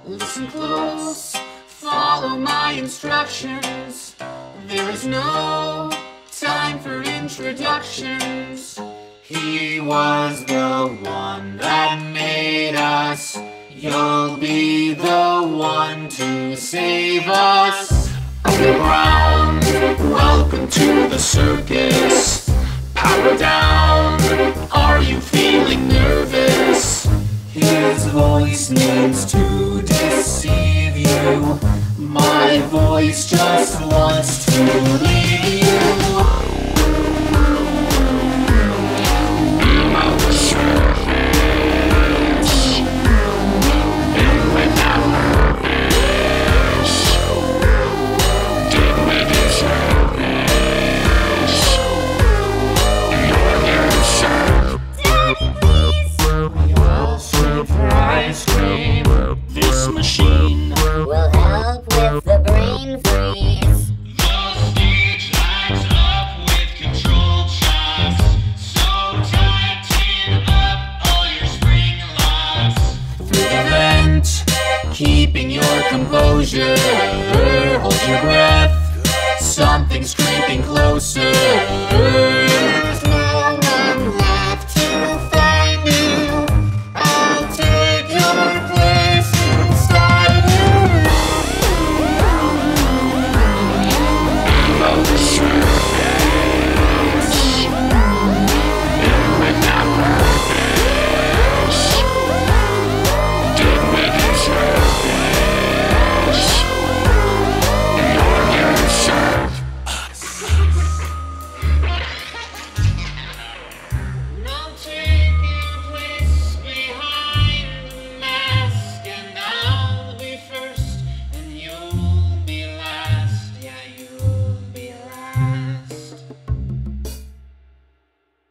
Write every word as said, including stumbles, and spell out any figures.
Listen close, follow my instructions. There is no time for introductions. He was the one that made us. You'll be the one to save us. Underground, welcome to the circus. Power down, are you feeling nervous? His voice needs to deceive you. My voice just wants to leave you. This machine will help with the brain freeze. The stage lights up with controlled shots. So tighten up all your spring locks. Through the vent, keeping your composure. Hold your breath, something's creeping closer.